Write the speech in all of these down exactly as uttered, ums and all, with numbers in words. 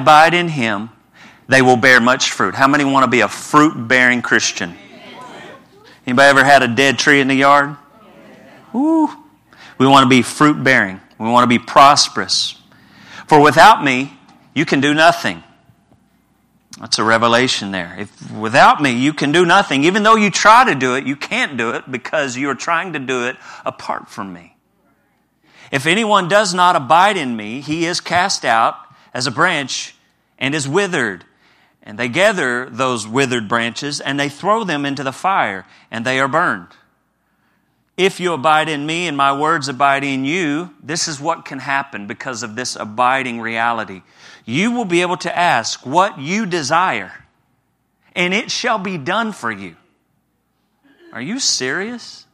abide in Him, they will bear much fruit. How many want to be a fruit-bearing Christian? Anybody ever had a dead tree in the yard? Ooh. We want to be fruit-bearing. We want to be prosperous. For without me, you can do nothing. That's a revelation there. If without me, you can do nothing. Even though you try to do it, you can't do it because you are trying to do it apart from me. If anyone does not abide in me, he is cast out as a branch and is withered. And they gather those withered branches and they throw them into the fire and they are burned. If you abide in me and my words abide in you, this is what can happen because of this abiding reality. You will be able to ask what you desire, and it shall be done for you. Are you serious?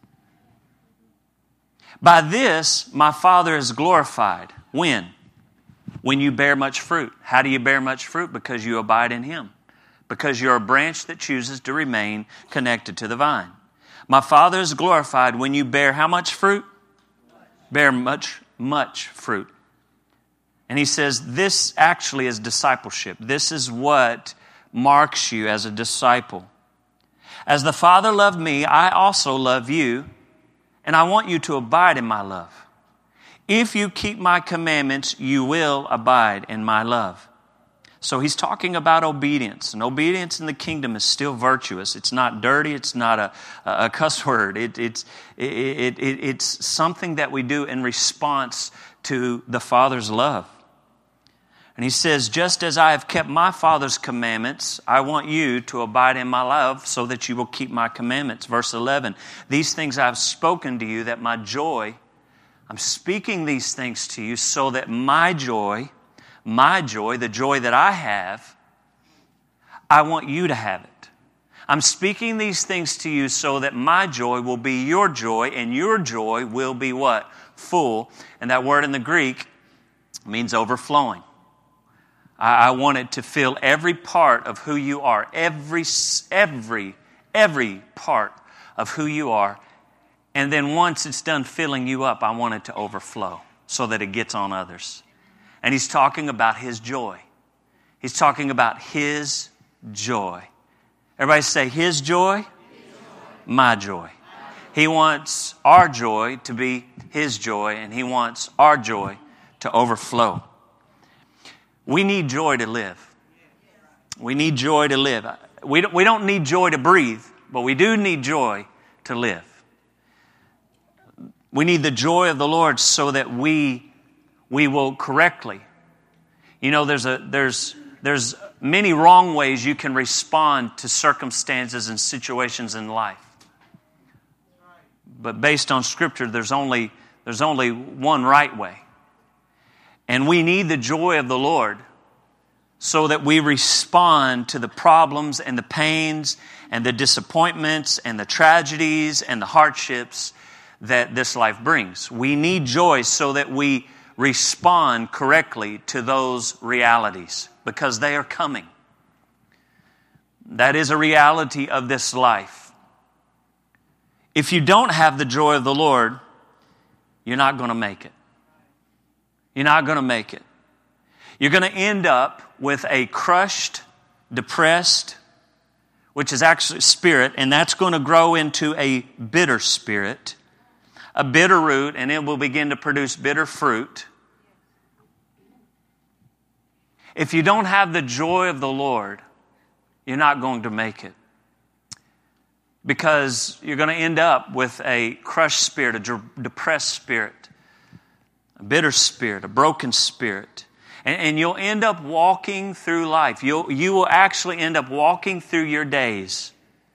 By this, my Father is glorified. When? When you bear much fruit. How do you bear much fruit? Because you abide in Him. Because you're a branch that chooses to remain connected to the vine. My Father is glorified when you bear how much fruit? Bear much, much fruit. And He says this actually is discipleship. This is what marks you as a disciple. As the Father loved me, I also love you, and I want you to abide in my love. If you keep my commandments, you will abide in my love. So He's talking about obedience. And obedience in the kingdom is still virtuous. It's not dirty. It's not a, a cuss word. It, it's, it, it, it's something that we do in response to the Father's love. And He says, just as I have kept my Father's commandments, I want you to abide in my love so that you will keep my commandments. Verse eleven, these things I have spoken to you that my joy, I'm speaking these things to you so that my joy, my joy, the joy that I have, I want you to have it. I'm speaking these things to you so that my joy will be your joy, and your joy will be what? Full. And that word in the Greek means overflowing. I, I want it to fill every part of who you are, every, every, every part of who you are. And then once it's done filling you up, I want it to overflow so that it gets on others. And He's talking about His joy. He's talking about His joy. Everybody say, His joy, His joy. My joy. He wants our joy to be His joy, and He wants our joy to overflow. We need joy to live. We need joy to live. We don't, we don't need joy to breathe, but we do need joy to live. We need the joy of the Lord so that we we will correctly. You know, there's a there's there's many wrong ways you can respond to circumstances and situations in life. But based on Scripture, there's only there's only one right way. And we need the joy of the Lord so that we respond to the problems and the pains and the disappointments and the tragedies and the hardships that this life brings. We need joy so that we respond correctly to those realities because they are coming. That is a reality of this life. If you don't have the joy of the Lord, you're not going to make it. You're not going to make it. You're going to end up with a crushed, depressed, which is actually spirit, and that's going to grow into a bitter spirit, a bitter root, and it will begin to produce bitter fruit. If you don't have the joy of the Lord, you're not going to make it. Because you're going to end up with a crushed spirit, a de- depressed spirit, a bitter spirit, a broken spirit. And, and you'll end up walking through life. You'll, you will actually end up walking through your days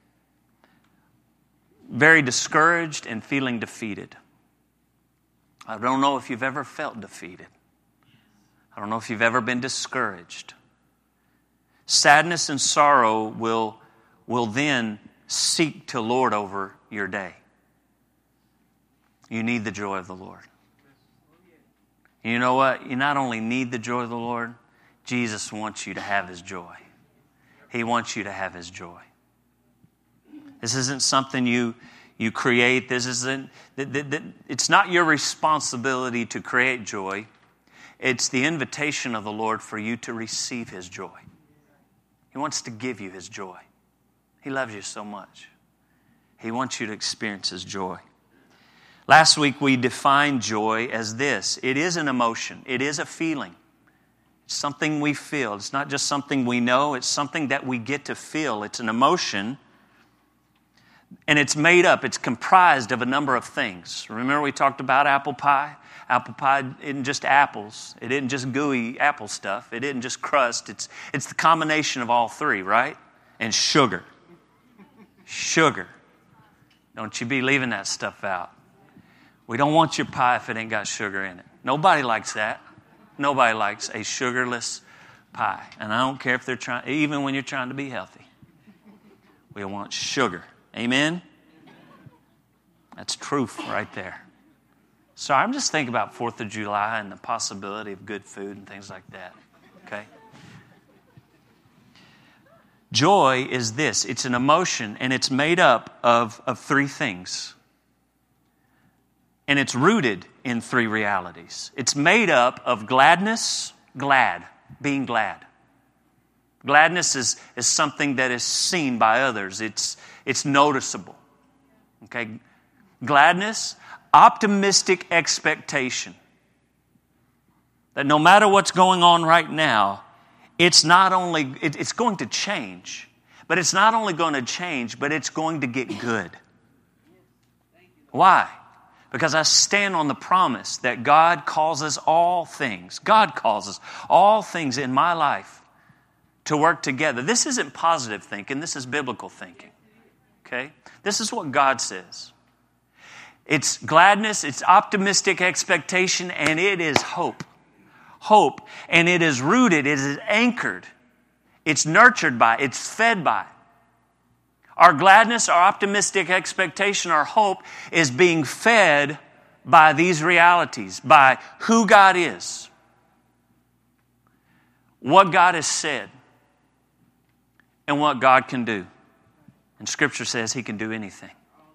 very discouraged and feeling defeated. I don't know if you've ever felt defeated. I don't know if you've ever been discouraged. Sadness and sorrow will, will then seek to lord over your day. You need the joy of the Lord. You know what? You not only need the joy of the Lord, Jesus wants you to have His joy. He wants you to have His joy. This isn't something you you create. This isn't. It's not your responsibility to create joy. It's the invitation of the Lord for you to receive His joy. He wants to give you His joy. He loves you so much. He wants you to experience His joy. Last week we defined joy as this. It is an emotion. It is a feeling. It's something we feel. It's not just something we know. It's something that we get to feel. It's an emotion. And it's made up. It's comprised of a number of things. Remember we talked about apple pie? Apple pie isn't just apples. It isn't just gooey apple stuff. It isn't just crust. It's, it's the combination of all three, right? And sugar. Sugar. Don't you be leaving that stuff out. We don't want your pie if it ain't got sugar in it. Nobody likes that. Nobody likes a sugarless pie. And I don't care if they're trying, even when you're trying to be healthy. We want sugar. Amen? That's truth right there. So I'm just thinking about fourth of July and the possibility of good food and things like that. Okay? Joy is this. It's an emotion, and it's made up of, of three things. And it's rooted in three realities. It's made up of gladness, glad, being glad. Gladness is, is something that is seen by others. It's, it's noticeable. Okay? Gladness, optimistic expectation. That no matter what's going on right now, it's not only, it, it's going to change. But it's not only going to change, but it's going to get good. Why? Because I stand on the promise that God causes all things, God causes all things in my life to work together. This isn't positive thinking, this is biblical thinking. Okay? This is what God says. It's gladness, it's optimistic expectation, and it is hope. Hope. And it is rooted, it is anchored. It's nurtured by, it's fed by. Our gladness, our optimistic expectation, our hope is being fed by these realities, by who God is, what God has said, and what God can do. And Scripture says He can do anything.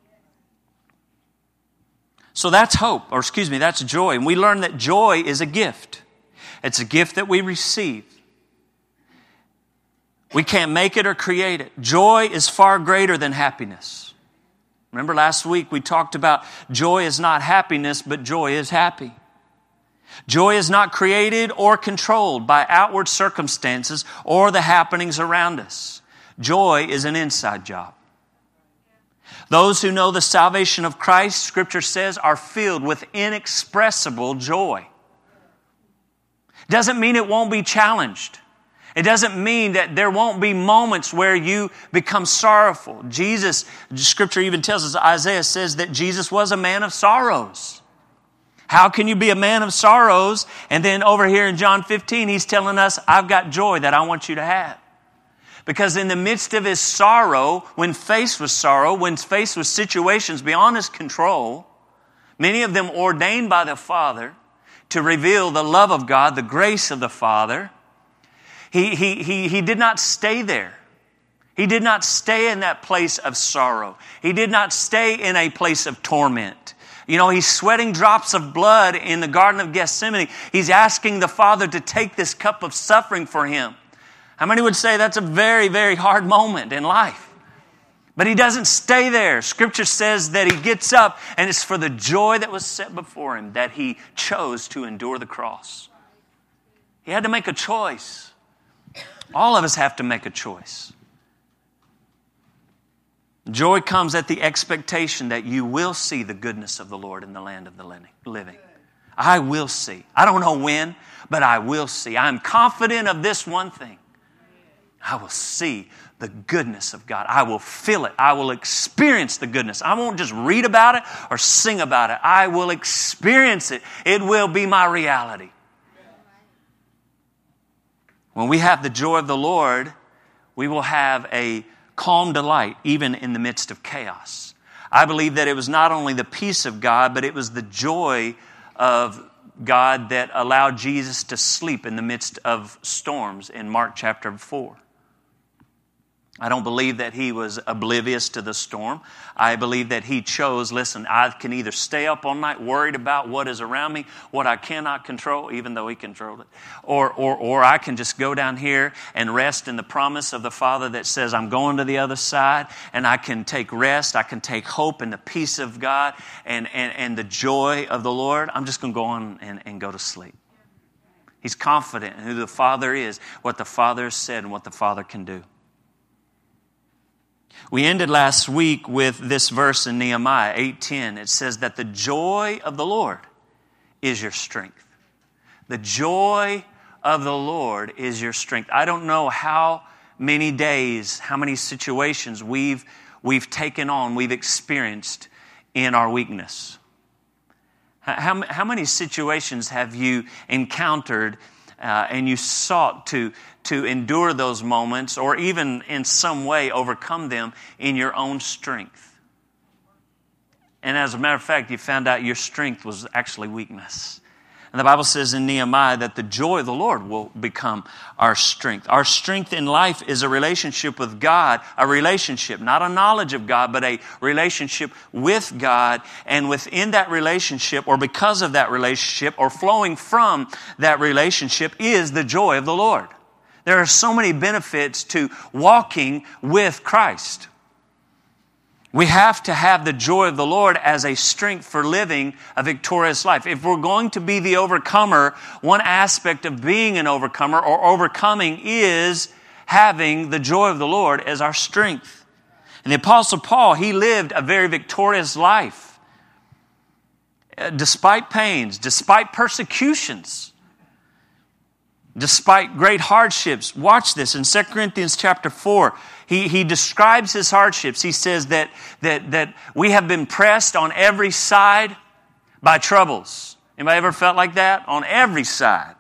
So that's hope, or excuse me, that's joy. And we learn that joy is a gift. It's a gift that we receive. We can't make it or create it. Joy is far greater than happiness. Remember last week we talked about joy is not happiness, but joy is happy. Joy is not created or controlled by outward circumstances or the happenings around us. Joy is an inside job. Those who know the salvation of Christ, Scripture says, are filled with inexpressible joy. Doesn't mean it won't be challenged. It doesn't mean that there won't be moments where you become sorrowful. Jesus, Scripture even tells us, Isaiah says that Jesus was a man of sorrows. How can you be a man of sorrows? And then over here in John fifteen, He's telling us, I've got joy that I want you to have. Because in the midst of His sorrow, when faced with sorrow, when faced with situations beyond His control, many of them ordained by the Father to reveal the love of God, the grace of the Father, He, he, he, he did not stay there. He did not stay in that place of sorrow. He did not stay in a place of torment. You know, He's sweating drops of blood in the Garden of Gethsemane. He's asking the Father to take this cup of suffering for Him. How many would say that's a very, very hard moment in life? But He doesn't stay there. Scripture says that He gets up, and it's for the joy that was set before Him that He chose to endure the cross. He had to make a choice. All of us have to make a choice. Joy comes at the expectation that you will see the goodness of the Lord in the land of the living. I will see. I don't know when, but I will see. I'm confident of this one thing. I will see the goodness of God. I will feel it. I will experience the goodness. I won't just read about it or sing about it. I will experience it. It will be my reality. When we have the joy of the Lord, we will have a calm delight even in the midst of chaos. I believe that it was not only the peace of God, but it was the joy of God that allowed Jesus to sleep in the midst of storms in Mark chapter four. I don't believe that he was oblivious to the storm. I believe that he chose, listen, I can either stay up all night worried about what is around me, what I cannot control, even though he controlled it, or, or, or I can just go down here and rest in the promise of the Father that says I'm going to the other side, and I can take rest, I can take hope in the peace of God and, and, and the joy of the Lord. I'm just going to go on and, and go to sleep. He's confident in who the Father is, what the Father has said, and what the Father can do. We ended last week with this verse in Nehemiah eight ten. It says that the joy of the Lord is your strength. The joy of the Lord is your strength. I don't know how many days, how many situations we've, we've taken on, we've experienced in our weakness. How, how many situations have you encountered uh, and you sought to, to endure those moments or even in some way overcome them in your own strength? And as a matter of fact, you found out your strength was actually weakness. And the Bible says in Nehemiah that the joy of the Lord will become our strength. Our strength in life is a relationship with God, a relationship, not a knowledge of God, but a relationship with God. And within that relationship, or because of that relationship, or flowing from that relationship, is the joy of the Lord. There are so many benefits to walking with Christ. We have to have the joy of the Lord as a strength for living a victorious life. If we're going to be the overcomer, one aspect of being an overcomer or overcoming is having the joy of the Lord as our strength. And the Apostle Paul, he lived a very victorious life. Despite pains, despite persecutions, despite great hardships. Watch this in Second Corinthians chapter four. He, he describes his hardships. He says that, that, that we have been pressed on every side by troubles. Anybody ever felt like that? On every side.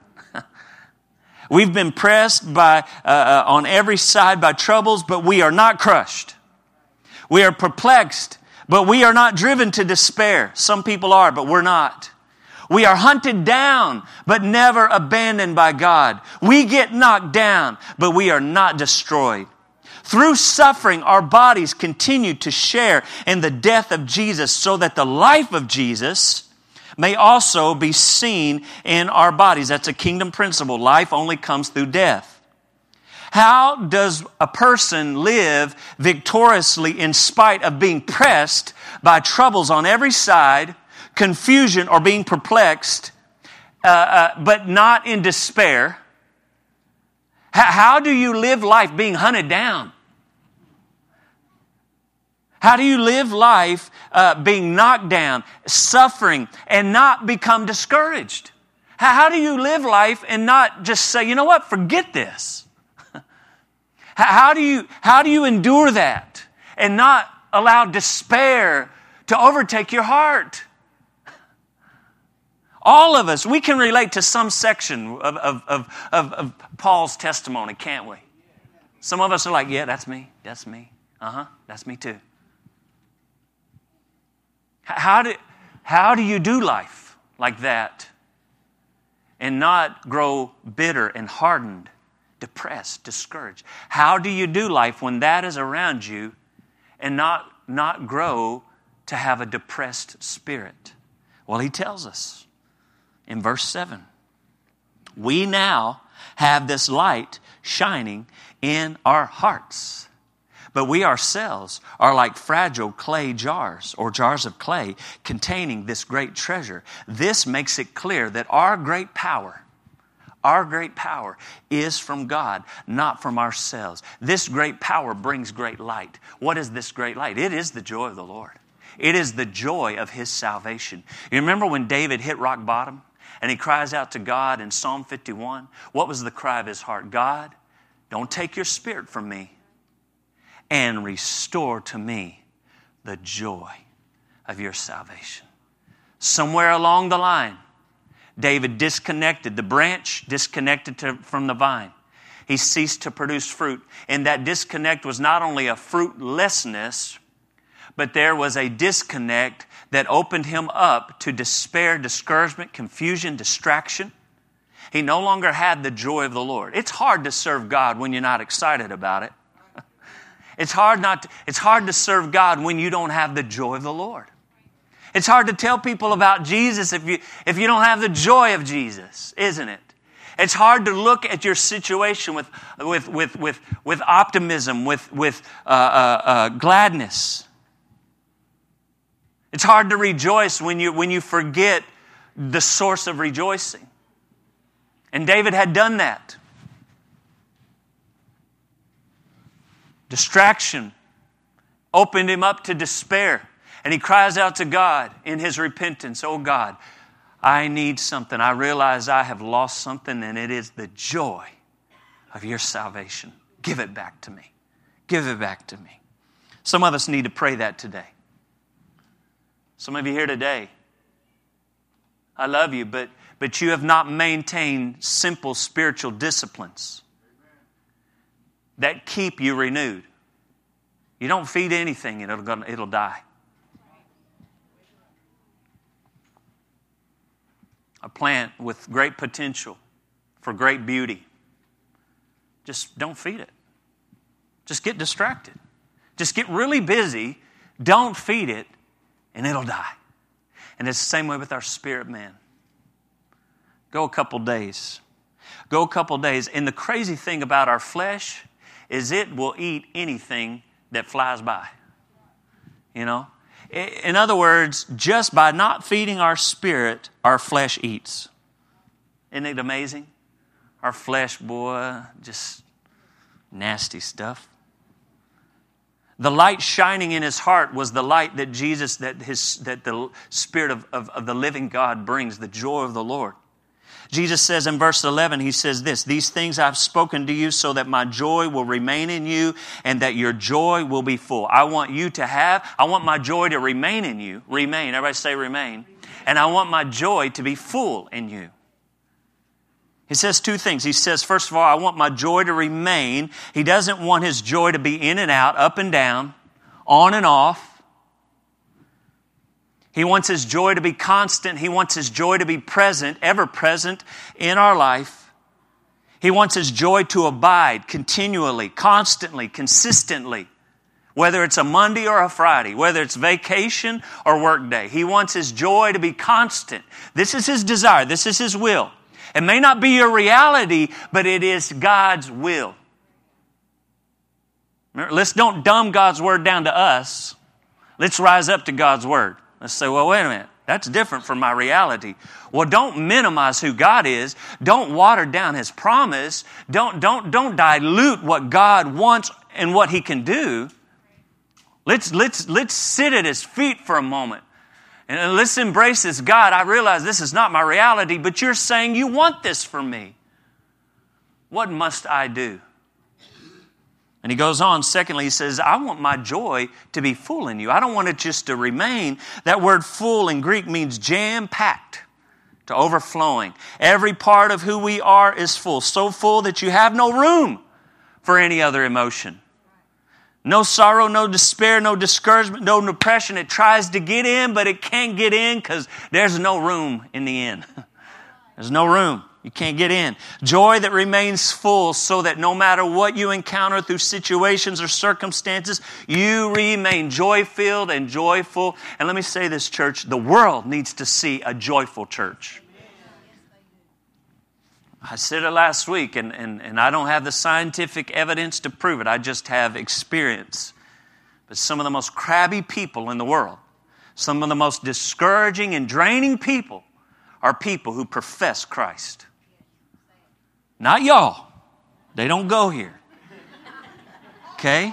We've been pressed by uh, on every side by troubles, but we are not crushed. We are perplexed, but we are not driven to despair. Some people are, but we're not. We are hunted down, but never abandoned by God. We get knocked down, but we are not destroyed. Through suffering, our bodies continue to share in the death of Jesus so that the life of Jesus may also be seen in our bodies. That's a kingdom principle. Life only comes through death. How does a person live victoriously in spite of being pressed by troubles on every side, confusion or being perplexed, uh, uh, but not in despair? How, how do you live life being hunted down? How do you live life uh, being knocked down, suffering, and not become discouraged? How, how do you live life and not just say, you know what, forget this? how, how do you, how do you endure that and not allow despair to overtake your heart? All of us, we can relate to some section of, of, of, of, of Paul's testimony, can't we? Some of us are like, yeah, that's me, that's me. Uh-huh, that's me too. How do, how do you do life like that and not grow bitter and hardened, depressed, discouraged? How do you do life when that is around you and not, not grow to have a depressed spirit? Well, he tells us in verse seven, we now have this light shining in our hearts. But we ourselves are like fragile clay jars or jars of clay containing this great treasure. This makes it clear that our great power, our great power is from God, not from ourselves. This great power brings great light. What is this great light? It is the joy of the Lord. It is the joy of His salvation. You remember when David hit rock bottom and he cries out to God in Psalm fifty-one? What was the cry of his heart? God, don't take your spirit from me, and restore to me the joy of your salvation. Somewhere along the line, David disconnected, the branch disconnected to, from the vine. He ceased to produce fruit. And that disconnect was not only a fruitlessness, but there was a disconnect that opened him up to despair, discouragement, confusion, distraction. He no longer had the joy of the Lord. It's hard to serve God when you're not excited about it. It's hard not to, it's hard to serve God when you don't have the joy of the Lord. It's hard to tell people about Jesus if you if you don't have the joy of Jesus, isn't it? It's hard to look at your situation with with with with, with optimism, with with uh, uh, uh, gladness. It's hard to rejoice when you when you forget the source of rejoicing. And David had done that. Distraction opened him up to despair. And he cries out to God in his repentance, "Oh God, I need something. I realize I have lost something, and it is the joy of your salvation. Give it back to me. Give it back to me." Some of us need to pray that today. Some of you here today, I love you, but, but you have not maintained simple spiritual disciplines that keep you renewed. You don't feed anything and it'll, it'll die. A plant with great potential for great beauty. Just don't feed it. Just get distracted. Just get really busy. Don't feed it, and it'll die. And it's the same way with our spirit man. Go a couple days. Go a couple days. And the crazy thing about our flesh is it will eat anything that flies by. You know? In other words, just by not feeding our spirit, our flesh eats. Isn't it amazing? Our flesh, boy, just nasty stuff. The light shining in his heart was the light that Jesus, that his, that the Spirit of, of, of the living God brings, the joy of the Lord. Jesus says in verse eleven, he says this, "These things I've spoken to you so that my joy will remain in you and that your joy will be full." I want you to have, I want my joy to remain in you. Remain. Everybody say remain. And I want my joy to be full in you. He says two things. He says, first of all, I want my joy to remain. He doesn't want his joy to be in and out, up and down, on and off. He wants his joy to be constant. He wants his joy to be present, ever present in our life. He wants his joy to abide continually, constantly, consistently. Whether it's a Monday or a Friday, whether it's vacation or work day. He wants his joy to be constant. This is his desire. This is his will. It may not be your reality, but it is God's will. Remember, let's don't dumb God's word down to us. Let's rise up to God's word. Let's say, well, wait a minute. That's different from my reality. Well, don't minimize who God is. Don't water down his promise. Don't, don't, don't dilute what God wants and what he can do. Let's, let's, let's sit at his feet for a moment. And let's embrace this. God, I realize this is not my reality, but you're saying you want this for me. What must I do? And he goes on, secondly, he says, I want my joy to be full in you. I don't want it just to remain. That word full in Greek means jam-packed, to overflowing. Every part of who we are is full, so full that you have no room for any other emotion. No sorrow, no despair, no discouragement, no depression. It tries to get in, but it can't get in because there's no room in the end. There's no room. You can't get in. Joy that remains full so that no matter what you encounter through situations or circumstances, you remain joy-filled and joyful. And let me say this, church, the world needs to see a joyful church. I said it last week, and, and, and I don't have the scientific evidence to prove it. I just have experience. But some of the most crabby people in the world, some of the most discouraging and draining people are people who profess Christ. Not y'all. They don't go here. Okay?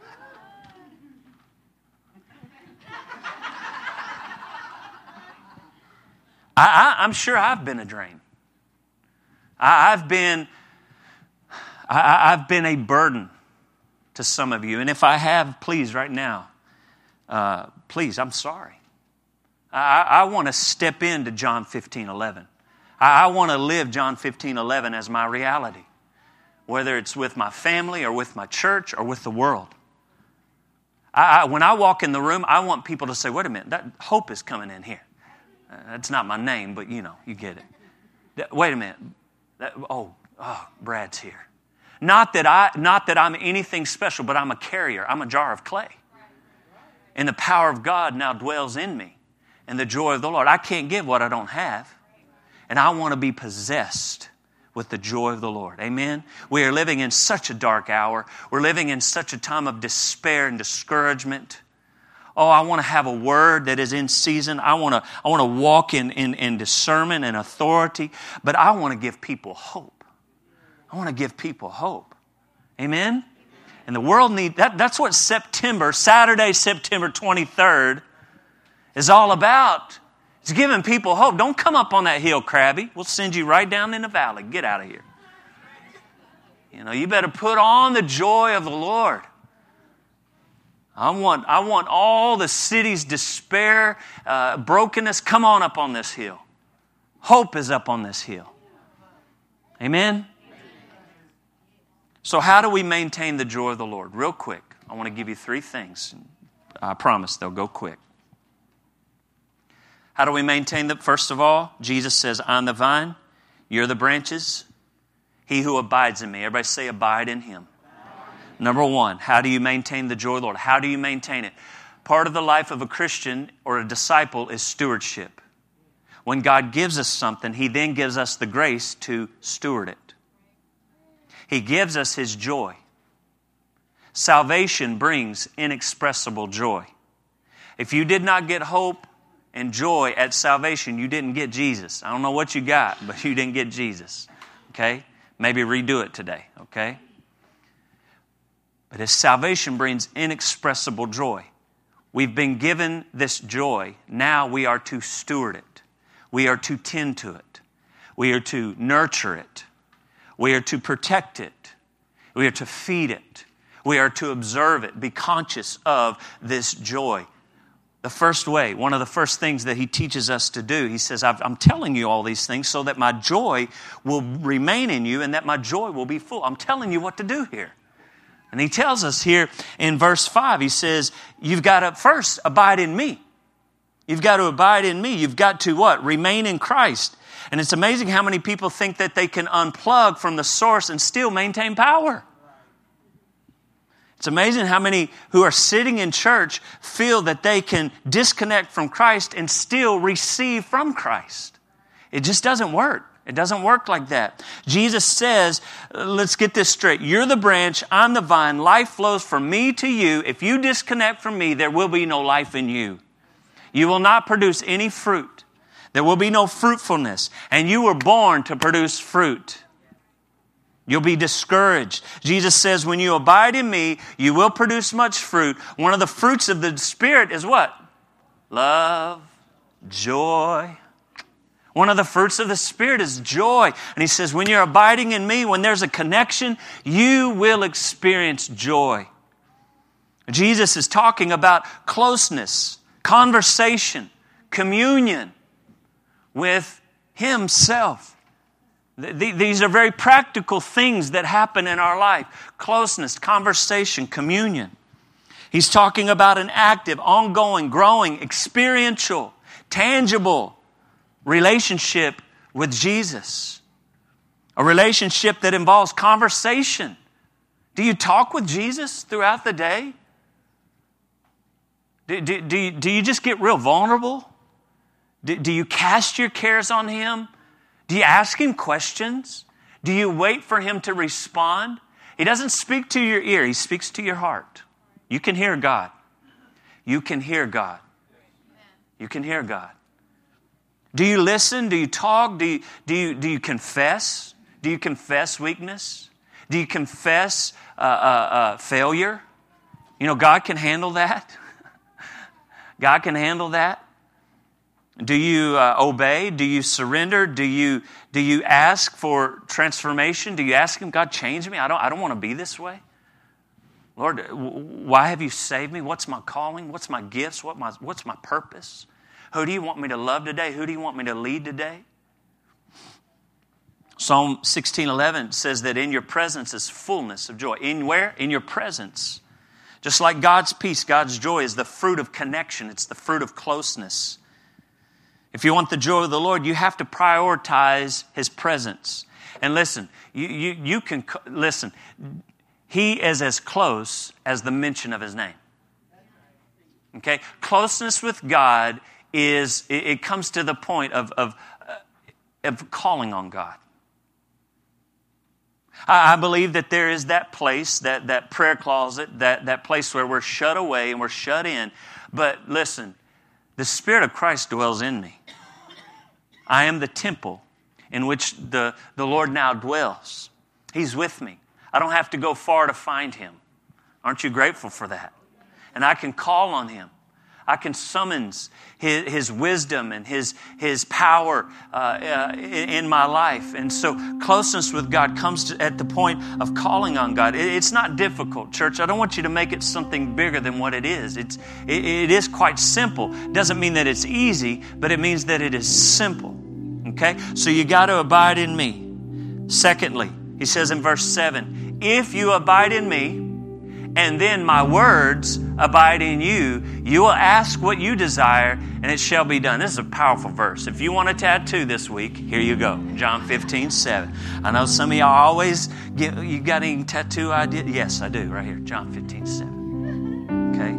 I, I, I'm sure I've been a drain. I, I've been, I, I've been a burden to some of you. And if I have, please, right now, uh, please, I'm sorry. I, I want to step into John fifteen eleven. I, I want to live John fifteen eleven as my reality, whether it's with my family or with my church or with the world. I, I, when I walk in the room, I want people to say, wait a minute, that Hope is coming in here. Uh, that's not my name, but you know, you get it. That, wait a minute. That, oh, oh, Brad's here. Not that, I, not that I'm anything special, but I'm a carrier. I'm a jar of clay. And the power of God now dwells in me. And the joy of the Lord. I can't give what I don't have. And I want to be possessed with the joy of the Lord. Amen? We are living in such a dark hour. We're living in such a time of despair and discouragement. Oh, I want to have a word that is in season. I want to, I want to walk in, in, in discernment and authority. But I want to give people hope. I want to give people hope. Amen? And the world needs, that, that's what September, Saturday, September twenty-third, is all about. It's giving people hope. Don't come up on that hill, crabby. We'll send you right down in the valley. Get out of here. You know, you better put on the joy of the Lord. I want, I want all the city's despair, uh, brokenness. Come on up on this hill. Hope is up on this hill. Amen? So how do we maintain the joy of the Lord? Real quick, I want to give you three things. I promise they'll go quick. How do we maintain them? First of all, Jesus says, I'm the vine, you're the branches. He who abides in me. Everybody say, abide in Him. Number one, how do you maintain the joy of the Lord? How do you maintain it? Part of the life of a Christian or a disciple is stewardship. When God gives us something, He then gives us the grace to steward it. He gives us His joy. Salvation brings inexpressible joy. If you did not get hope and joy at salvation, you didn't get Jesus. I don't know what you got, but you didn't get Jesus. Okay? Maybe redo it today. Okay? But His salvation brings inexpressible joy. We've been given this joy. Now we are to steward it. We are to tend to it. We are to nurture it. We are to protect it. We are to feed it. We are to observe it. Be conscious of this joy. The first way, one of the first things that He teaches us to do, He says, I'm telling you all these things so that my joy will remain in you and that my joy will be full. I'm telling you what to do here. And He tells us here in verse five, He says, you've got to first abide in me. You've got to abide in me. You've got to what? Remain in Christ. And it's amazing how many people think that they can unplug from the source and still maintain power. It's amazing how many who are sitting in church feel that they can disconnect from Christ and still receive from Christ. It just doesn't work. It doesn't work like that. Jesus says, let's get this straight. You're the branch, I'm the vine. Life flows from me to you. If you disconnect from me, there will be no life in you. You will not produce any fruit. There will be no fruitfulness. And you were born to produce fruit. You'll be discouraged. Jesus says, when you abide in me, you will produce much fruit. One of the fruits of the Spirit is what? Love, joy. One of the fruits of the Spirit is joy. And He says, when you're abiding in me, when there's a connection, you will experience joy. Jesus is talking about closeness, conversation, communion with Himself. These are very practical things that happen in our life. Closeness, conversation, communion. He's talking about an active, ongoing, growing, experiential, tangible relationship with Jesus. A relationship that involves conversation. Do you talk with Jesus throughout the day? Do, do, do, you, do you just get real vulnerable? Do, do you cast your cares on Him? Do you ask Him questions? Do you wait for Him to respond? He doesn't speak to your ear. He speaks to your heart. You can hear God. You can hear God. You can hear God. Do you listen? Do you talk? Do you, do you, do you confess? Do you confess weakness? Do you confess uh, uh, uh, failure? You know, God can handle that. God can handle that. Do you uh, obey? Do you surrender? Do you do you ask for transformation? Do you ask Him, God, change me? I don't I don't want to be this way. Lord, why have you saved me? What's my calling? What's my gifts? What my what's my purpose? Who do you want me to love today? Who do you want me to lead today? Psalm sixteen eleven says that in your presence is fullness of joy. In where? In your presence. Just like God's peace, God's joy is the fruit of connection. It's the fruit of closeness. If you want the joy of the Lord, you have to prioritize His presence. And listen, you, you, you can, listen, He is as close as the mention of His name. Okay? Closeness with God is, it, it comes to the point of, of, of calling on God. I, I believe that there is that place, that, that prayer closet, that, that place where we're shut away and we're shut in. But listen, the Spirit of Christ dwells in me. I am the temple in which the, the Lord now dwells. He's with me. I don't have to go far to find Him. Aren't you grateful for that? And I can call on Him. I can summons His, his wisdom and His, his power uh, uh, in, in my life. And so closeness with God comes to, at the point of calling on God. It, it's not difficult, church. I don't want you to make it something bigger than what it is. It's, it, it is quite simple. Doesn't mean that it's easy, but it means that it is simple. Okay? So you got to abide in me. Secondly, He says in verse seven, if you abide in me, and then my words abide in you, you will ask what you desire, and it shall be done. This is a powerful verse. If you want a tattoo this week, here you go. John fifteen seven. I know some of y'all always get, you got any tattoo idea? Yes, I do, right here. John fifteen seven. Okay?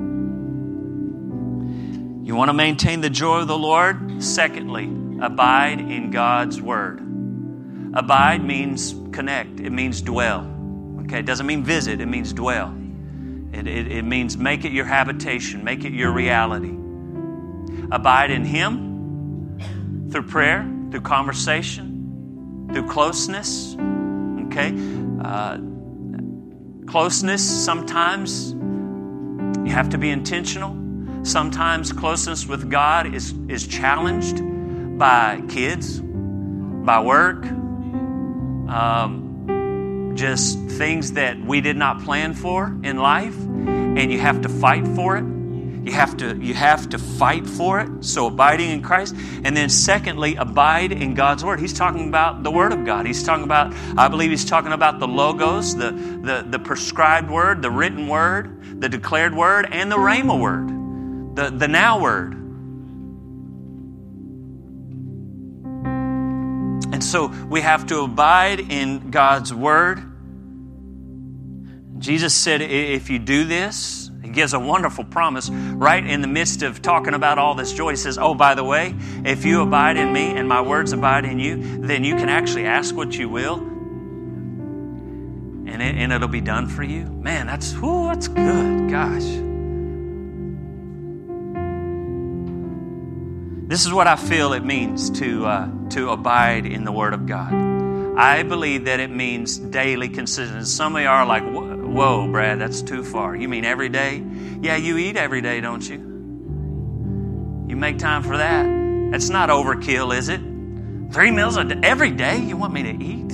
You want to maintain the joy of the Lord? Secondly, abide in God's word. Abide means connect. It means dwell. Okay, it doesn't mean visit, it means dwell. It, it, it means make it your habitation, make it your reality. Abide in Him through prayer, through conversation, through closeness. Okay? Uh, closeness, sometimes you have to be intentional. Sometimes closeness with God is, is challenged by kids, by work, um, just things that we did not plan for in life, and you have to fight for it. You have to you have to fight for it. So abiding in Christ. And then secondly, abide in God's word. He's talking about the word of God. He's talking about, I believe he's talking about the logos, the, the, the prescribed word, the written word, the declared word, and the rhema word, the, the now word. And so we have to abide in God's word. Jesus said, if you do this, He gives a wonderful promise right in the midst of talking about all this joy. He says, oh, by the way, if you abide in me and my words abide in you, then you can actually ask what you will, and, it, and it'll be done for you. Man, that's, whoo, that's good. Gosh. This is what I feel it means to uh, to abide in the Word of God. I believe that it means daily consistency. Some of you are like, whoa, Brad, that's too far. You mean every day? Yeah, you eat every day, don't you? You make time for that. That's not overkill, is it? Three meals a day, every day? You want me to eat?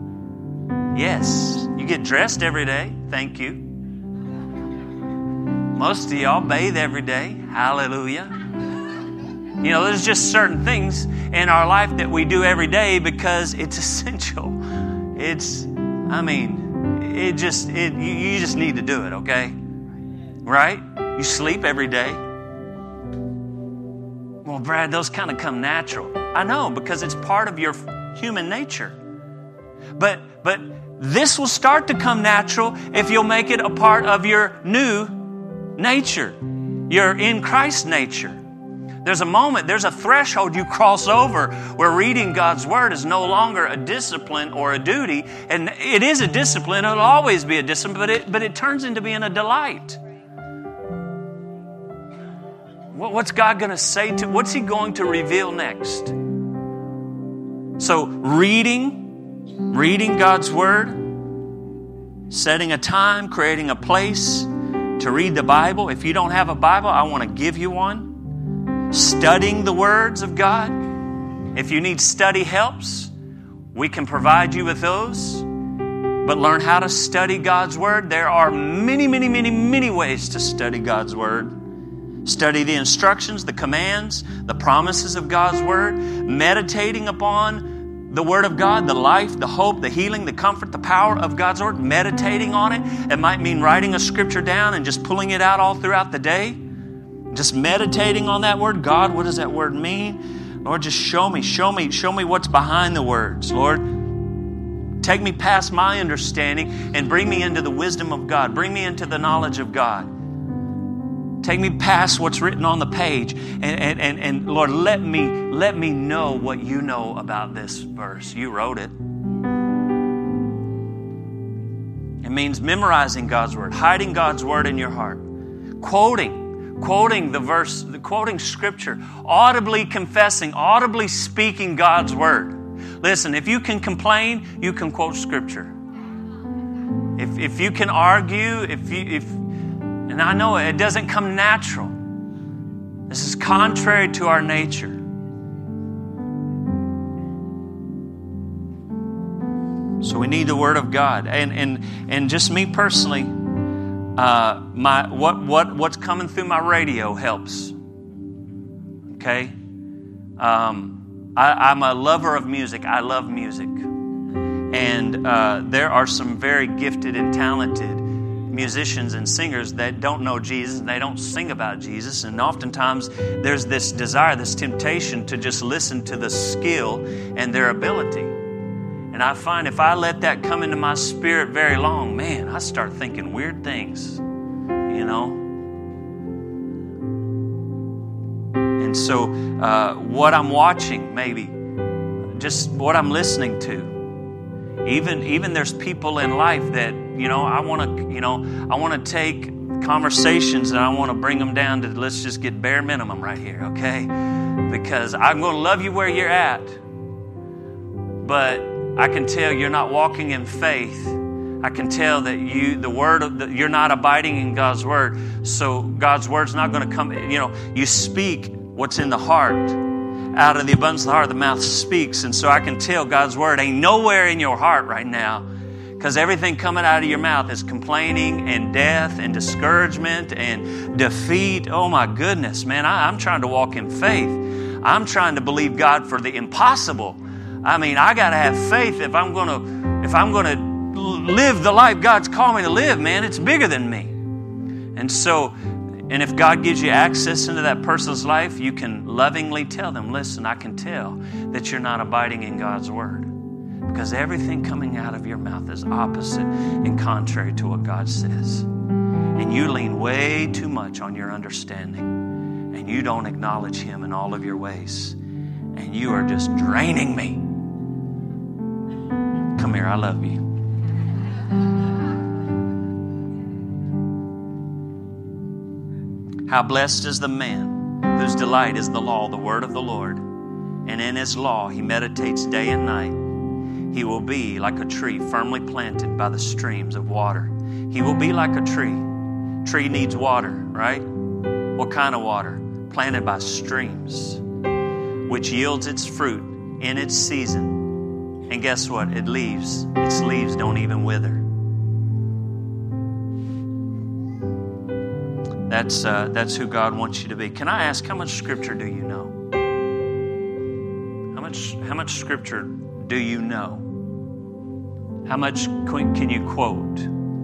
Yes. You get dressed every day. Thank you. Most of y'all bathe every day. Hallelujah. You know, there's just certain things in our life that we do every day because it's essential. It's, I mean, it just, it, you, you just need to do it, okay? Right? You sleep every day. Well, Brad, those kind of come natural. I know, because it's part of your human nature. But, but this will start to come natural if you'll make it a part of your new nature, your in Christ nature. There's a moment, there's a threshold you cross over where reading God's Word is no longer a discipline or a duty. And it is a discipline. It'll always be a discipline, but it, but it turns into being a delight. What's God going to say to, what's He going to reveal next? So reading, reading God's Word, setting a time, creating a place to read the Bible. If you don't have a Bible, I want to give you one. Studying the words of God. If you need study helps, we can provide you with those. But learn how to study God's Word. There are many, many, many, many ways to study God's Word. Study the instructions, the commands, the promises of God's Word. Meditating upon the Word of God, the life, the hope, the healing, the comfort, the power of God's Word. Meditating on it. It might mean writing a scripture down and just pulling it out all throughout the day. just meditating on that word. God, what does that word mean? Lord, just show me, show me, show me what's behind the words. Lord, take me past my understanding and bring me into the wisdom of God. Bring me into the knowledge of God. Take me past what's written on the page. And, and, and, and Lord, let me, let me know what you know about this verse. You wrote it. It means memorizing God's word, hiding God's word in your heart, quoting, quoting the verse, quoting scripture, audibly confessing, audibly speaking God's word. Listen, if you can complain, you can quote scripture. If if you can argue, if you if and I know it doesn't come natural. This is contrary to our nature. So we need the Word of God, and and and just me personally, uh, my what what what's coming through my radio helps. Okay, um, I, I'm a lover of music. I love music, and uh, there are some very gifted and talented musicians and singers that don't know Jesus, and they don't sing about Jesus, and oftentimes there's this desire, this temptation to just listen to the skill and their ability. And I find if I let that come into my spirit very long, man, I start thinking weird things, you know. And so uh, what I'm watching, maybe, just what I'm listening to, even even there's people in life that, you know, I want to, you know, I want to take conversations and I want to bring them down to, let's just get bare minimum right here, okay? Because I'm going to love you where you're at, but I can tell you're not walking in faith. I can tell that you, the word, of the, you're not abiding in God's word. So God's word's not going to come. You know, you speak what's in the heart. Out of the abundance of the heart, the mouth speaks. And so I can tell God's word ain't nowhere in your heart right now, because everything coming out of your mouth is complaining and death and discouragement and defeat. Oh my goodness, man! I, I'm trying to walk in faith. I'm trying to believe God for the impossible. I mean, I got to have faith if I'm going to if I'm going to live the life God's called me to live, man. It's bigger than me. And so, and if God gives you access into that person's life, you can lovingly tell them, listen, I can tell that you're not abiding in God's word, because everything coming out of your mouth is opposite and contrary to what God says. And you lean way too much on your understanding, and you don't acknowledge Him in all of your ways. And you are just draining me. Come here, I love you. How blessed is the man whose delight is the law, the word of the Lord, and in His law he meditates day and night. He will be like a tree firmly planted by the streams of water. He will be like a tree. Tree needs water, right? What kind of water? Planted by streams, which yields its fruit in its season. And guess what? It leaves. Its leaves don't even wither. That's uh, that's who God wants you to be. Can I ask, how much scripture do you know? How much how much scripture do you know? How much can you quote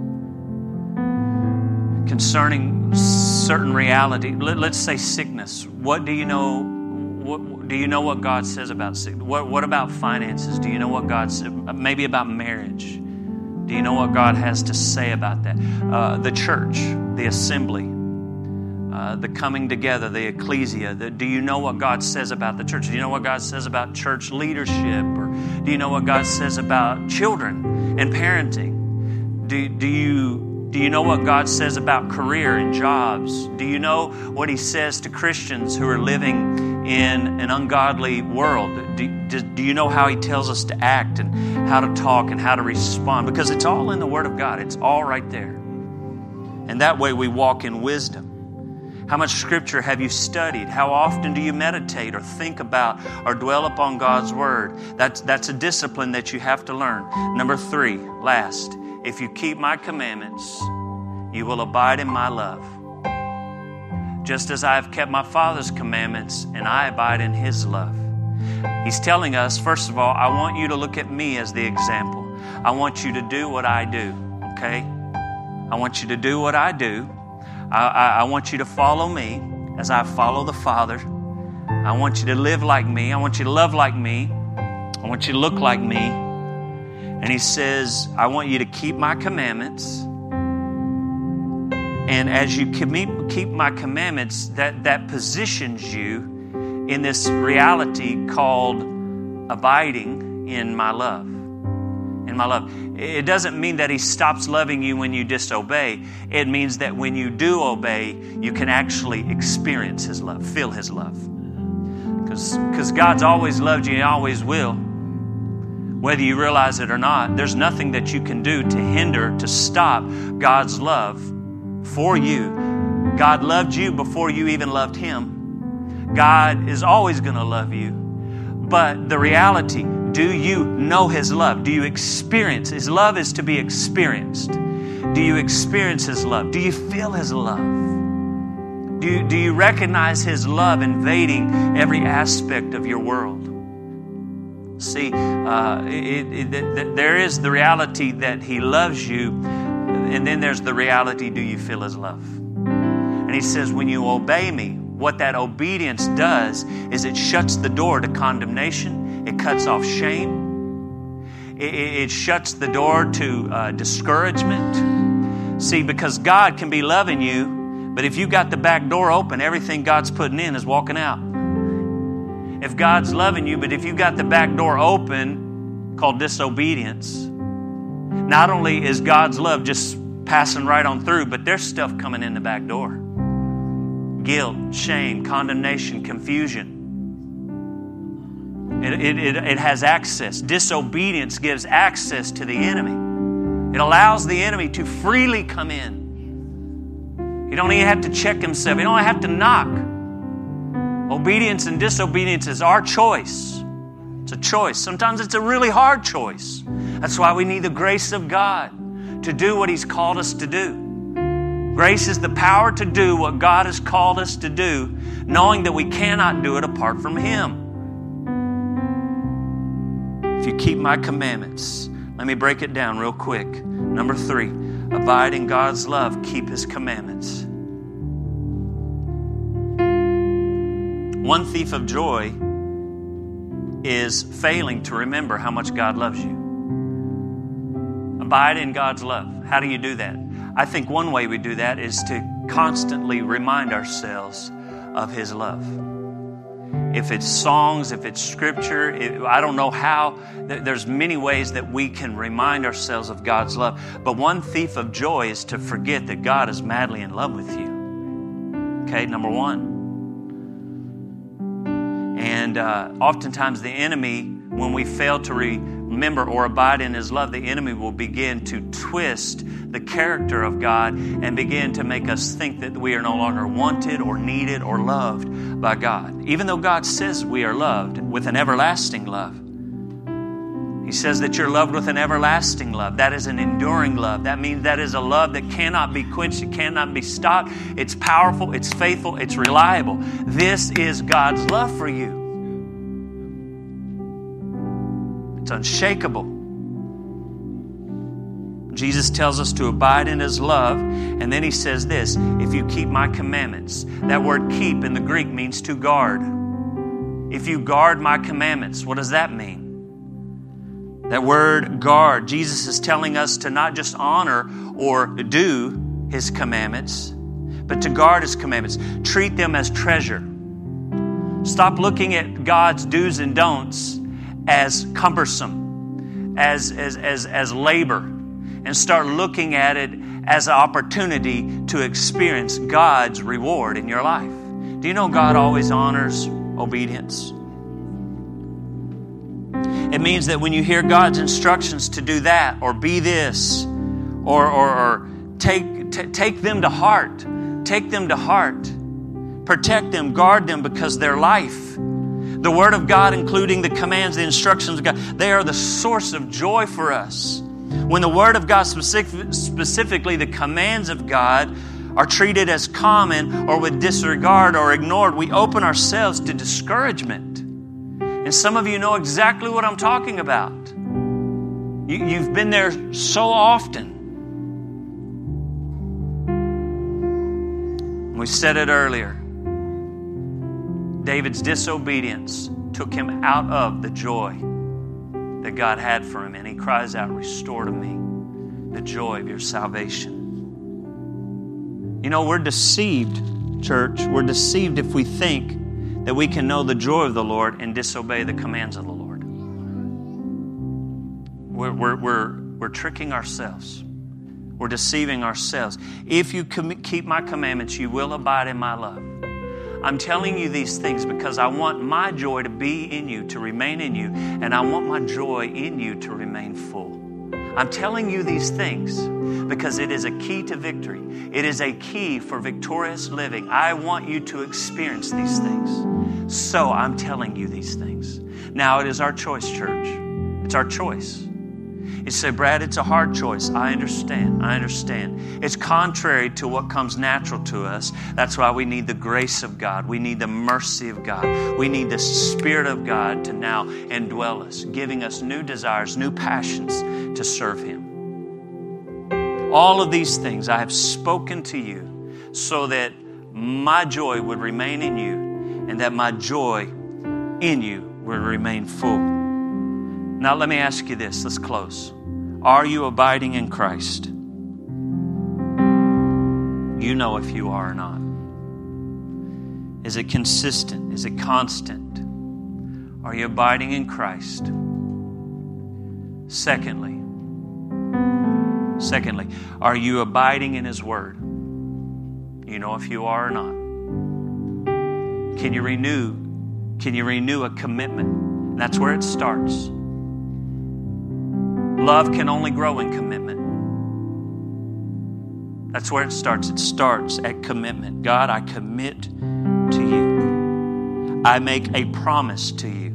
concerning certain reality? Let's say sickness. What do you know? What, do you know what God says about sickness? What, what about finances? Do you know what God says? Maybe about marriage. Do you know what God has to say about that? Uh, the church, the assembly, uh, the coming together, the ecclesia. The, do you know what God says about the church? Do you know what God says about church leadership? Or do you know what God says about children and parenting? Do, do you... Do you know what God says about career and jobs? Do you know what He says to Christians who are living in an ungodly world? Do, do, do you know how He tells us to act and how to talk and how to respond? Because it's all in the Word of God. It's all right there. And that way we walk in wisdom. How much Scripture have you studied? How often do you meditate or think about or dwell upon God's Word? That's, that's a discipline that you have to learn. Number three, last. If you keep my commandments, you will abide in my love. Just as I have kept my Father's commandments and I abide in His love. He's telling us, first of all, I want you to look at me as the example. I want you to do what I do, okay? I want you to do what I do. I, I, I want you to follow me as I follow the Father. I want you to live like me. I want you to love like me. I want you to look like me. And he says, I want you to keep my commandments. And as you keep my commandments, that, that positions you in this reality called abiding in my love. In my love. It doesn't mean that he stops loving you when you disobey. It means that when you do obey, you can actually experience his love, feel his love. Because God's always loved you, he always will. Whether you realize it or not, there's nothing that you can do to hinder, to stop God's love for you. God loved you before you even loved him. God is always going to love you. But the reality, do you know his love? Do you experience? His love is to be experienced. Do you experience his love? Do you feel his love? Do you, do you recognize his love invading every aspect of your world? See, uh, it, it, it, there is the reality that he loves you, and then there's the reality, do you feel his love? And he says, when you obey me, what that obedience does is it shuts the door to condemnation. It cuts off shame. It, it, it shuts the door to uh, discouragement. See, because God can be loving you, but if you got the back door open, everything God's putting in is walking out. If God's loving you, but if you got the back door open, called disobedience, not only is God's love just passing right on through, but there's stuff coming in the back door. Guilt, shame, condemnation, confusion. It, it, it, it has access. Disobedience gives access to the enemy. It allows the enemy to freely come in. You don't even have to check himself. You don't have to knock. Obedience and disobedience is our choice. It's a choice. Sometimes it's a really hard choice. That's why we need the grace of God to do what he's called us to do. Grace is the power to do what God has called us to do, knowing that we cannot do it apart from him. If you keep my commandments, let me break it down real quick. Number three, abide in God's love, keep his commandments. One thief of joy is failing to remember how much God loves you. Abide in God's love. How do you do that? I think one way we do that is to constantly remind ourselves of his love. If it's songs, if it's scripture, it, I don't know how. There's many ways that we can remind ourselves of God's love. But one thief of joy is to forget that God is madly in love with you. Okay, number one. And uh, oftentimes the enemy, when we fail to remember or abide in his love, the enemy will begin to twist the character of God and begin to make us think that we are no longer wanted or needed or loved by God. Even though God says we are loved with an everlasting love. He says that you're loved with an everlasting love. That is an enduring love. That means that is a love that cannot be quenched. It cannot be stopped. It's powerful. It's faithful. It's reliable. This is God's love for you. It's unshakable. Jesus tells us to abide in his love. And then he says this, if you keep my commandments. That word keep in the Greek means to guard. If you guard my commandments, what does that mean? That word guard, Jesus is telling us to not just honor or do his commandments, but to guard his commandments. Treat them as treasure. Stop looking at God's do's and don'ts as cumbersome, as, as, as, as labor, and start looking at it as an opportunity to experience God's reward in your life. Do you know God always honors obedience? It means that when you hear God's instructions to do that or be this or, or, or take, t- take them to heart, take them to heart, protect them, guard them because they're life. The Word of God, including the commands, the instructions of God, they are the source of joy for us. When the Word of God, specific, specifically the commands of God, are treated as common or with disregard or ignored, we open ourselves to discouragement. And some of you know exactly what I'm talking about. You, you've been there so often. We said it earlier. David's disobedience took him out of the joy that God had for him. And he cries out, restore to me the joy of your salvation. You know, we're deceived, church. We're deceived if we think that we can know the joy of the Lord and disobey the commands of the Lord. We're, we're, we're, we're tricking ourselves. We're deceiving ourselves. If you com- keep my commandments, you will abide in my love. I'm telling you these things because I want my joy to be in you, to remain in you, and I want my joy in you to remain full. I'm telling you these things because it is a key to victory. It is a key for victorious living. I want you to experience these things. So I'm telling you these things. Now it is our choice, church. It's our choice. You say, Brad, it's a hard choice. I understand. I understand. It's contrary to what comes natural to us. That's why we need the grace of God. We need the mercy of God. We need the Spirit of God to now indwell us, giving us new desires, new passions to serve Him. All of these things I have spoken to you so that my joy would remain in you and that my joy in you would remain full. Now let me ask you this. Let's close. Are you abiding in Christ? You know if you are or not. Is it consistent? Is it constant? Are you abiding in Christ? Secondly, secondly, are you abiding in His Word? You know if you are or not. Can you renew? Can you renew a commitment? That's where it starts. Love can only grow in commitment. That's where it starts. It starts at commitment. God, I commit to you. I make a promise to you.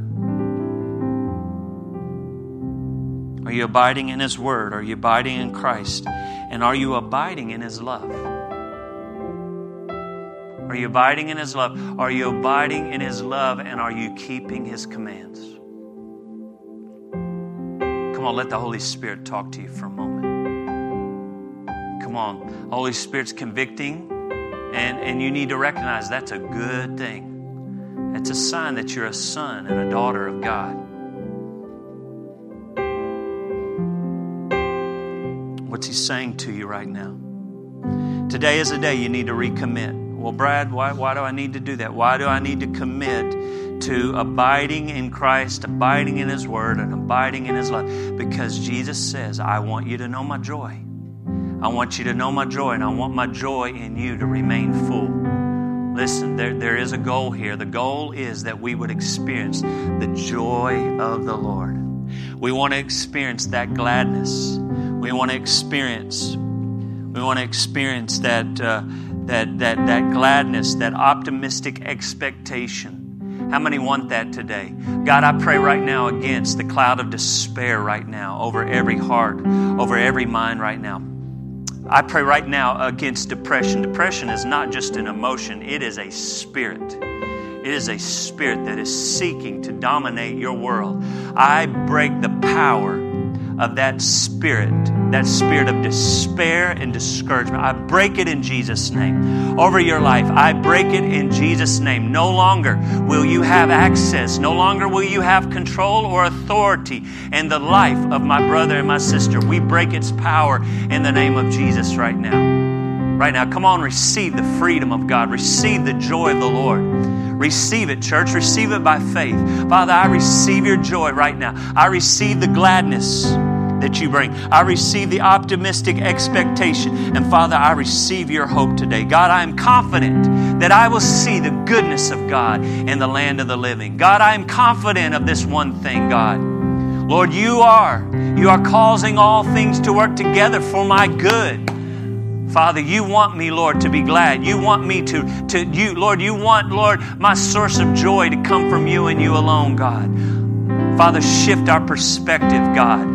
Are you abiding in His Word? Are you abiding in Christ? And are you abiding in His love? Are you abiding in His love? Are you abiding in His love and are you keeping His commands? Come on, let the Holy Spirit talk to you for a moment. Come on. Holy Spirit's convicting, and, and you need to recognize that's a good thing. It's a sign that you're a son and a daughter of God. What's He saying to you right now? Today is a day you need to recommit. Well, Brad, why, why do I need to do that? Why do I need to commit to abiding in Christ, abiding in His Word, and abiding in His love? Because Jesus says, I want you to know my joy. I want you to know my joy, and I want my joy in you to remain full. Listen, there, there is a goal here. The goal is that we would experience the joy of the Lord. We want to experience that gladness. We want to experience, we want to experience that, uh, that, that, that gladness, that optimistic expectation. How many want that today? God, I pray right now against the cloud of despair right now over every heart, over every mind right now. I pray right now against depression. Depression is not just an emotion. It is a spirit. It is a spirit that is seeking to dominate your world. I break the power of that spirit, that spirit of despair and discouragement. I break it in Jesus' name. Over your life, I break it in Jesus' name. No longer will you have access. No longer will you have control or authority in the life of my brother and my sister. We break its power in the name of Jesus right now. Right now, come on, receive the freedom of God. Receive the joy of the Lord. Receive it, church. Receive it by faith. Father, I receive your joy right now. I receive the gladness that you bring. I receive the optimistic expectation. And Father, I receive your hope today. God, I am confident that I will see the goodness of God in the land of the living. God, I am confident of this one thing, God. Lord, you are, you are causing all things to work together for my good. Father, you want me, Lord, to be glad. You want me to, to you, Lord, you want, Lord, my source of joy to come from you and you alone, God. Father, shift our perspective, God.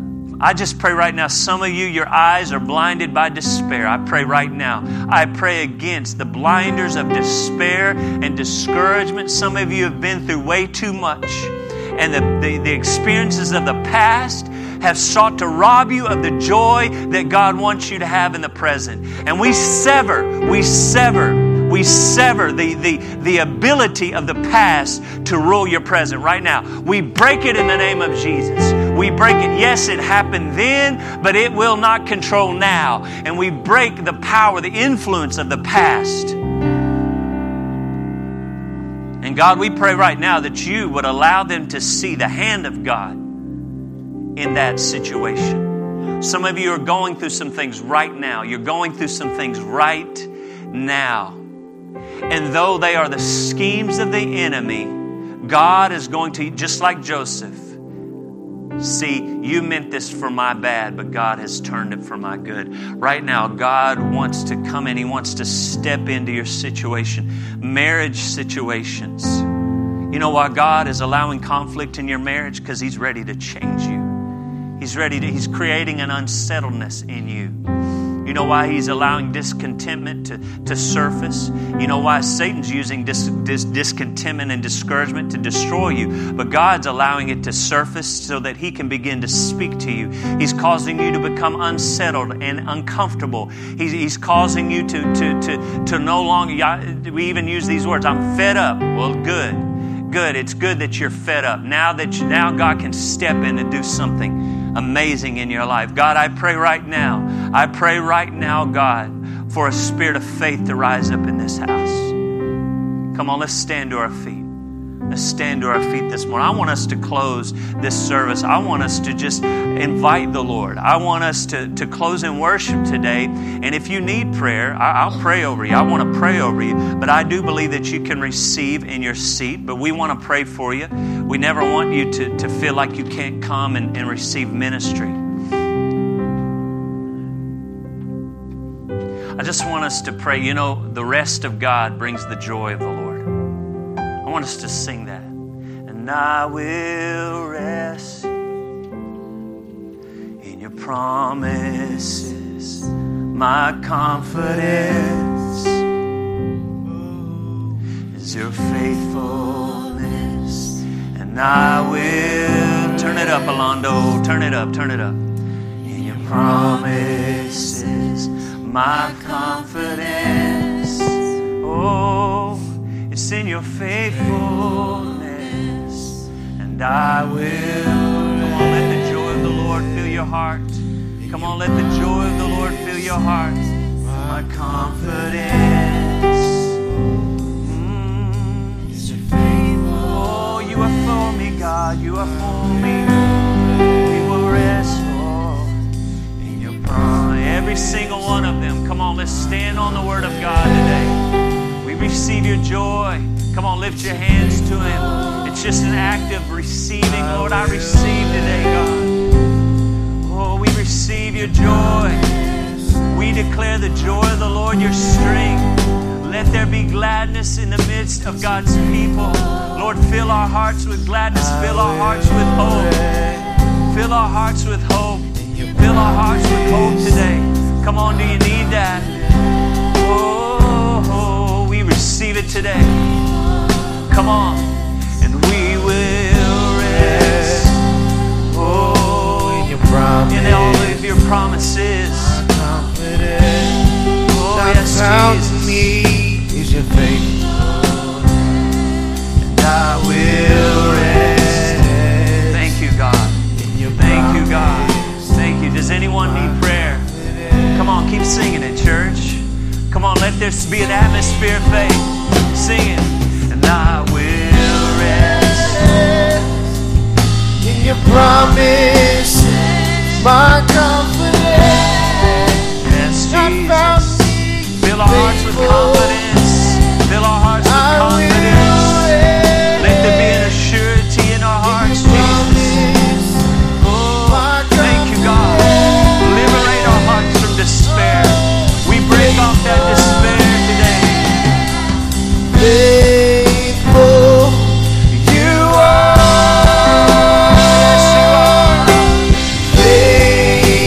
I just pray right now, some of you, your eyes are blinded by despair. I pray right now, I pray against the blinders of despair and discouragement. Some of you have been through way too much. And the, the, the experiences of the past have sought to rob you of the joy that God wants you to have in the present. And we sever, we sever We sever the, the, the ability of the past to rule your present right now. We break it in the name of Jesus. We break it. Yes, it happened then, but it will not control now. And we break the power, the influence of the past. And God, we pray right now that you would allow them to see the hand of God in that situation. Some of you are going through some things right now. You're going through some things right now. And though they are the schemes of the enemy, God is going to, just like Joseph, see, you meant this for my bad, but God has turned it for my good. Right now, God wants to come in. He wants to step into your situation. Marriage situations. You know why God is allowing conflict in your marriage? Because He's ready to change you. He's ready to, He's creating an unsettledness in you. You know why He's allowing discontentment to, to surface? You know why Satan's using dis, dis, discontentment and discouragement to destroy you? But God's allowing it to surface so that He can begin to speak to you. He's causing you to become unsettled and uncomfortable. He's, he's causing you to, to, to, to no longer, we even use these words, I'm fed up. Well, good. Good. It's good that you're fed up. Now that you, now God can step in and do something amazing in your life. God, I pray right now, I pray right now, God, for a spirit of faith to rise up in this house. Come on, let's stand to our feet. Let's stand to our feet this morning. I want us to close this service. I want us to just invite the Lord. I want us to, to close in worship today. And if you need prayer, I, I'll pray over you. I want to pray over you. But I do believe that you can receive in your seat. But we want to pray for you. We never want you to, to feel like you can't come and, and receive ministry. I just want us to pray. You know, the rest of God brings the joy of the Lord. I want us to sing that. And I will rest in your promises, my confidence is your faithfulness. And I will, turn it up, Alondo, turn it up, turn it up. In your promises, my confidence, oh, it's in your faithfulness, and I will. Come on, let the joy of the Lord fill your heart. Come on, let the joy of the Lord fill your heart. My confidence mm, is your faithfulness. Oh, you are for me, God. You are for me. We will rest oh, in your promise. Every single one of them. Come on, let's stand on the Word of God today. Receive your joy. Come on, lift your hands to Him. It's just an act of receiving. Lord, I receive today, God. Oh, we receive your joy. We declare the joy of the Lord, your strength. Let there be gladness in the midst of God's people. Lord, fill our hearts with gladness. Fill our hearts with hope. Fill our hearts with hope. Fill our hearts with hope today. Come on, do you need that? Oh, receive it today. Come on. And we will rest. Oh, in your promise. In all of your promises. Oh, yes, Jesus. Me is your faith. And I will rest. Thank you, God. Thank you, God. Thank you. Does anyone need prayer? Come on, keep singing it, church. Come on, let there be an atmosphere of faith. Sing it. And I will rest in your promises, my confidence. Yes, Jesus. Fill our hearts with confidence. Fill our hearts with confidence. Let there be an assurity in our hearts, Jesus. Oh, thank you, God. Liberate our hearts from despair. Break off that despair today. Faithful you are. Yes, you are. Faithful.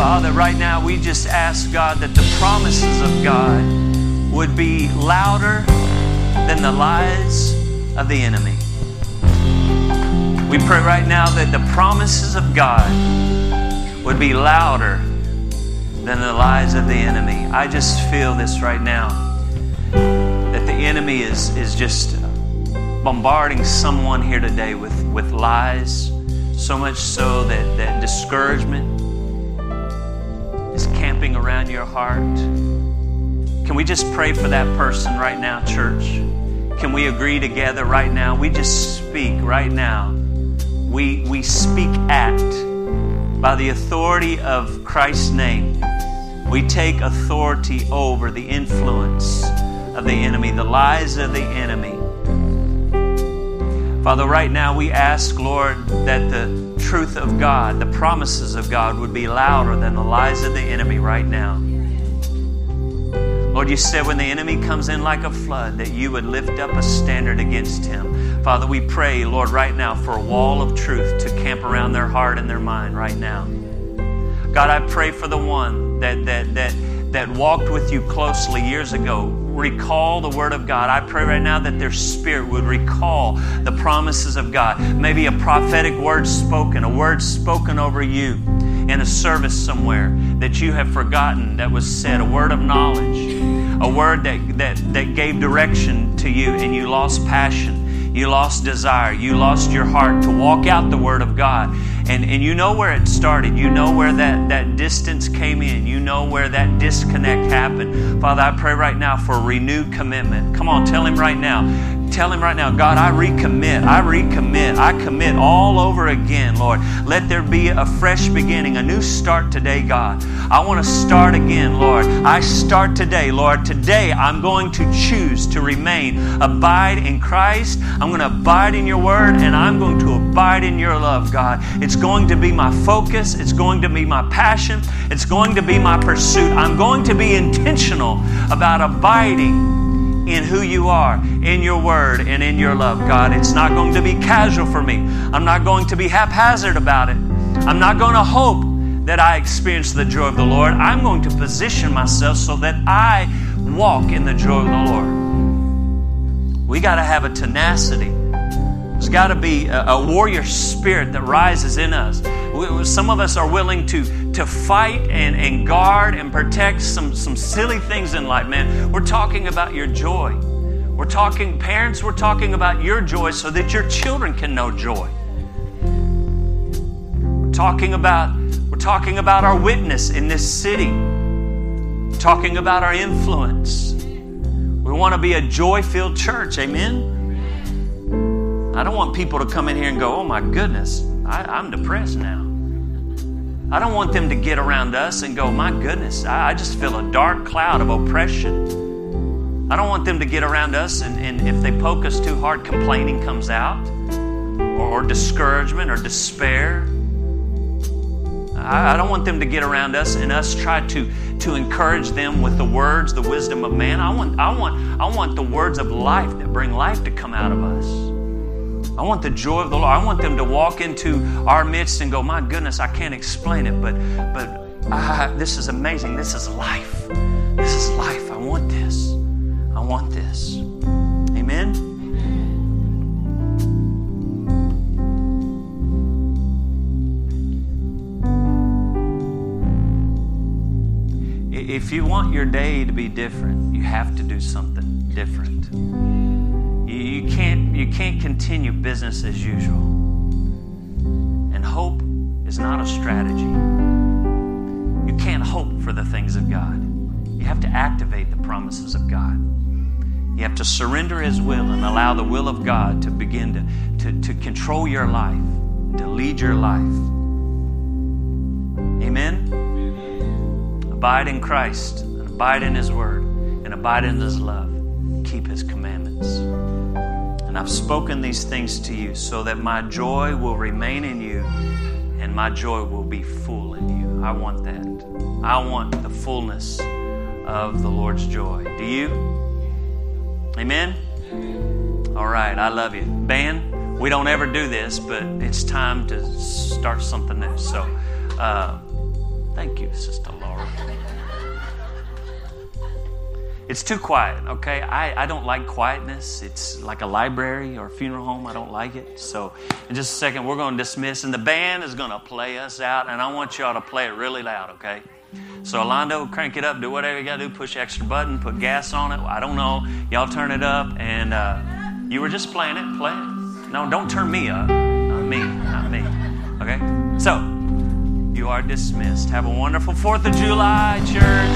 Father, right now we just ask, God, that the promises of God would be louder than the lies of the enemy. We pray right now that the promises of God would be louder than the lies of the enemy. I just feel this right now, that the enemy is, is just bombarding someone here today with, with lies, so much so that, that discouragement is camping around your heart. Can we just pray for that person right now, church? Can we agree together right now? We just speak right now. We, we speak at, by the authority of Christ's name, we take authority over the influence of the enemy, the lies of the enemy. Father, right now we ask, Lord, that the truth of God, the promises of God would be louder than the lies of the enemy right now. Lord, you said when the enemy comes in like a flood, that you would lift up a standard against him. Father, we pray, Lord, right now for a wall of truth to camp around their heart and their mind right now. God, I pray for the one that that that that walked with you closely years ago. Recall the Word of God. I pray right now that their spirit would recall the promises of God. Maybe a prophetic word spoken, a word spoken over you in a service somewhere that you have forgotten that was said, a word of knowledge, a word that, that, that gave direction to you and you lost passion, you lost desire, you lost your heart to walk out the Word of God. And, and you know where it started. You know where that, that distance came in. You know where that disconnect happened. Father, I pray right now for a renewed commitment. Come on, tell Him right now. Tell Him right now, God, I recommit. I recommit. I commit all over again, Lord. Let there be a fresh beginning, a new start today, God. I want to start again, Lord. I start today, Lord. Today I'm going to choose to remain. Abide in Christ. I'm going to abide in your Word, and I'm going to abide in your love, God. It's going to be my focus. It's going to be my passion. It's going to be my pursuit. I'm going to be intentional about abiding in who you are, in your Word, and in your love, God. It's not going to be casual for me. I'm not going to be haphazard about it. I'm not going to hope that I experience the joy of the Lord. I'm going to position myself so that I walk in the joy of the Lord. We got to have a tenacity. There's got to be a, a warrior spirit that rises in us. We, some of us are willing to, to fight and, and guard and protect some, some silly things in life, man. We're talking about your joy. We're talking, parents, we're talking about your joy so that your children can know joy. We're talking about, we're talking about our witness in this city. We're talking about our influence. We want to be a joy-filled church, amen? I don't want people to come in here and go, oh my goodness, I, I'm depressed now. I don't want them to get around us and go, my goodness, I, I just feel a dark cloud of oppression. I don't want them to get around us and, and if they poke us too hard, complaining comes out, or, or discouragement or despair. I, I don't want them to get around us and us try to, to encourage them with the words, the wisdom of man. I want, I want, I want the words of life that bring life to come out of us. I want the joy of the Lord. I want them to walk into our midst and go, my goodness, I can't explain it, but but uh, this is amazing. This is life. This is life. I want this. I want this. Amen? If you want your day to be different, you have to do something different. You can't, you can't continue business as usual. And hope is not a strategy. You can't hope for the things of God. You have to activate the promises of God. You have to surrender His will and allow the will of God to begin to, to, to control your life, to lead your life. Amen? Abide in Christ, and abide in His Word, and abide in His love. Keep His commandments. And I've spoken these things to you so that my joy will remain in you and my joy will be full in you. I want that. I want the fullness of the Lord's joy. Do you? Amen? All right, I love you. Band, we don't ever do this, but it's time to start something new. So, uh, Thank you, Sister Laura. It's too quiet, okay? I, I don't like quietness. It's like a library or a funeral home. I don't like it. So in just a second, we're going to dismiss, and the band is going to play us out, and I want y'all to play it really loud, okay? So Alondo, crank it up. Do whatever you got to do. Push extra button. Put gas on it. I don't know. Y'all turn it up, and uh, you were just playing it. Play it. No, don't turn me up. Not me. Not me. Okay? So you are dismissed. Have a wonderful fourth of July, church.